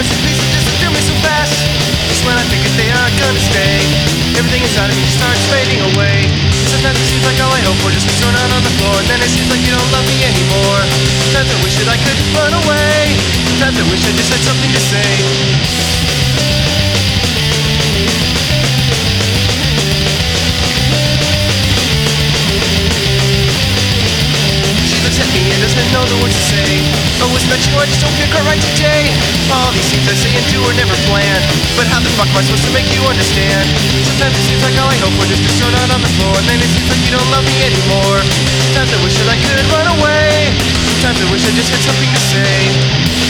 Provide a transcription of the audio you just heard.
moments of peace that disappear me so fast. It's when I think that they aren't gonna stay. Everything inside of me just starts fading away. Sometimes it seems like all I hope for just gets thrown out on the floor. And then it seems like you don't love me anymore. Sometimes I wish that I could run away. Sometimes I wish I just had something to say. At me and doesn't know the words to say. Oh, it's not you, I just don't feel quite right today. All these things I say and do are never planned, but how the fuck am I supposed to make you understand? Sometimes it seems like all I hope for just gets thrown out on the floor. And then it seems like you don't love me anymore. Sometimes I wish that I could run away. Sometimes I wish I just had something to say.